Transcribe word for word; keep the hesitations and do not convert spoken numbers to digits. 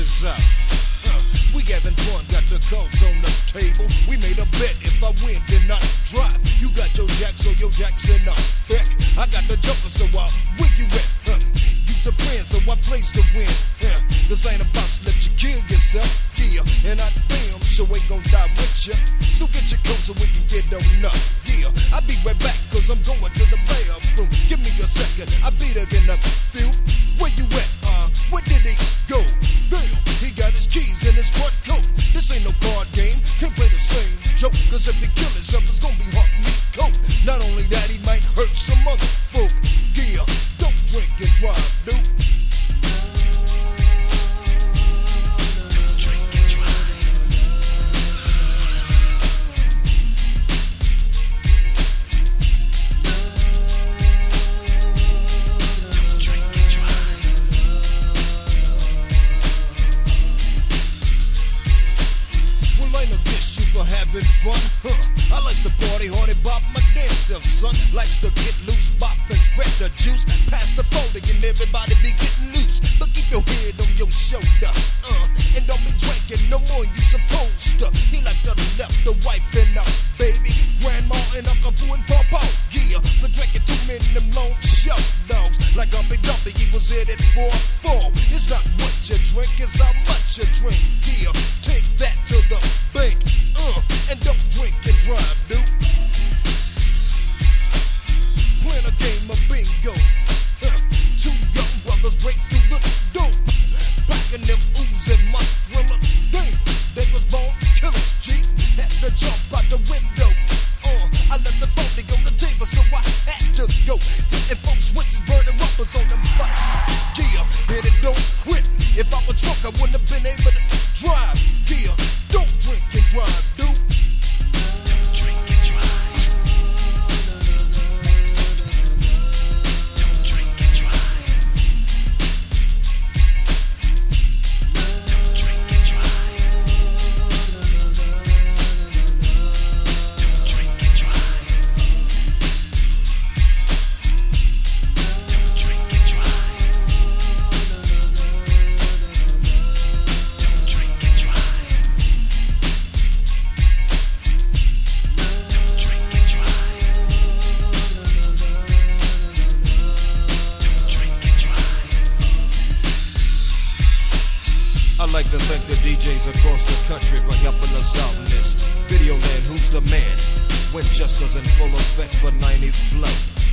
this out. Uh, we having fun, got the cards on the table. We made a bet, if I win, then I drive. You got your jacks, so your jacks in effect. I got the joker, so I'll where you at? Huh? You's a friend, so I place to win. Huh? This ain't about to let you kill yourself. Yeah, and I damn sure ain't gon' die with ya. So get your coat so we can get on up. Yeah, I'll be right back, cause I'm going to the bathroom. Give me a second, I'll be there in a few. Where you at? Uh, where did he go? Damn, he got his keys in his front coat. This ain't no card game, can't play the same joke. Cause if he kill himself, it's gonna be hard to meet coke. Not only that, he might hurt some other folk. Yeah, don't drink and drive, dude. Fun, huh? I likes to party hard and bop my damn self, son. Likes to get loose, bop and spread the juice. Pass the folder and everybody be getting loose. But keep your head on your shoulder, uh, and don't be drinking no more than you supposed to. He like to left the wife and the baby, grandma and Uncle Pooh and Pawpaw. Yeah, for drinking too many them long show dogs. Like Humpy Dumpy, he was headed for a fall. It's not what you drink, it's how much you drink. Yeah, take that to the bank. Uh, and don't drink and drive, dude. Playing a game of bingo. Uh, two young brothers break through the door, packing them ooze in my thriller. Damn, they was born killers, G. Had to jump out the window. Uh, I left the phone on the table, so I had to go. Hitting folks' switches, burning rubbers on them bikes. Yeah, and it don't quit. If I was drunk, I wouldn't have been able to drive. Yeah, don't drink and drive, dude. Don't drink and drive. Don't drink and drive. Don't drink and drive. Don't drink and drive. Don't drink and drive. Don't drink and drive. I'd like to thank the D Js across the country for helping us out in this video land. Who's the man? Winchester's in full effect for ninety flow.